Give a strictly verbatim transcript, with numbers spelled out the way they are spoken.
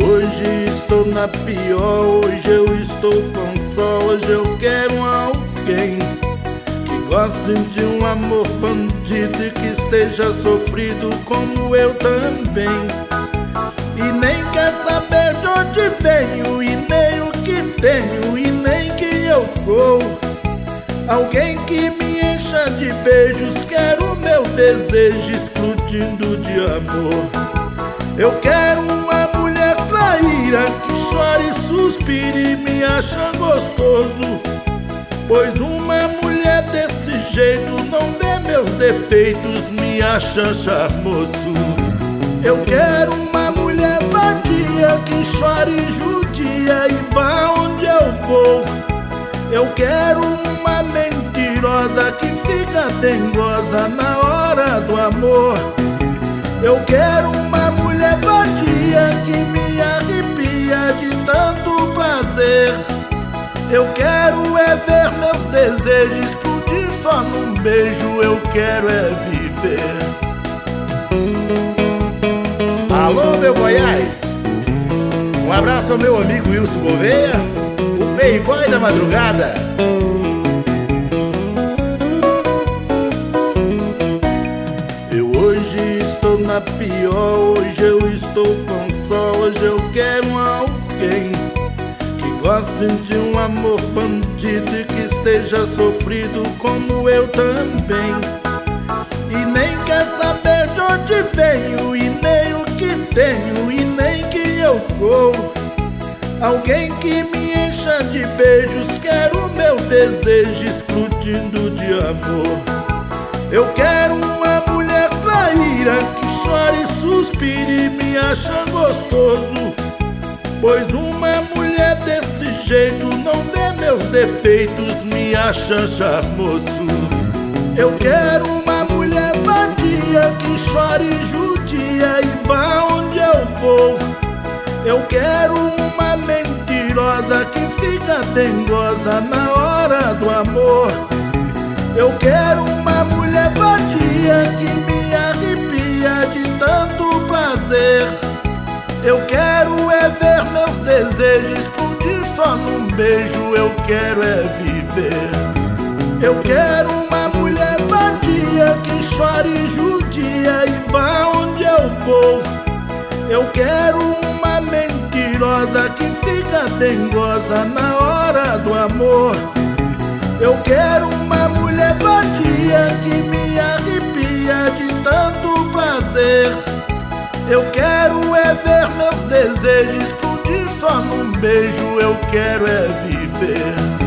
Hoje estou na pior, hoje eu estou com sol. Hoje eu quero alguém que goste de um amor bandido e que esteja sofrido como eu também. E nem quer saber de onde venho, e nem o que tenho, e nem quem eu sou. Alguém que me encha de beijos, quero meu desejo explodindo de amor. Eu quero uma mulher traíra que chore e suspire e me acha gostoso, pois uma mulher desse jeito não vê meus defeitos, me acha charmoso. Eu quero uma mulher vadia que chore e judia e vá onde eu vou. Eu quero uma mentirosa que fica dengosa na hora do amor. Eu quero uma mulher vadia que me arrepia de tanto prazer. Eu quero é ver meus desejos explodir só num beijo. Eu quero é viver. Alô, meu Goiás! Um abraço ao meu amigo Wilson Gouveia, o playboy da madrugada. Eu hoje estou na pior, hoje eu estou com sol. Hoje eu quero alguém que goste de um amor bandido e que esteja sofrido como eu também. E nem quer saber de onde venho, e nem o que tenho, e nem quem eu sou. Alguém que me encha de beijos, quero meu desejo explodindo de amor. Eu quero uma mulher traíra que chore e suspire e me acha gostoso, pois uma mulher desse jeito não vê meus defeitos, me acha charmoso. Eu quero uma mulher vadia que chore e judia e vá onde eu vou. Eu quero uma mentirosa que fica dengosa na hora do amor. Eu quero uma mulher vadia que me arrepia de tanto prazer. Eu quero é ver meus desejos explodir só num beijo. Eu quero é viver. Eu quero uma mulher vadia que chore e judia e vá onde eu vou. Eu quero uma mentirosa que fica dengosa na hora do amor. Eu quero uma mulher vadia que me arrepia de tanto prazer. Eu quero é ver meus desejos explodir só num beijo. Eu quero é viver.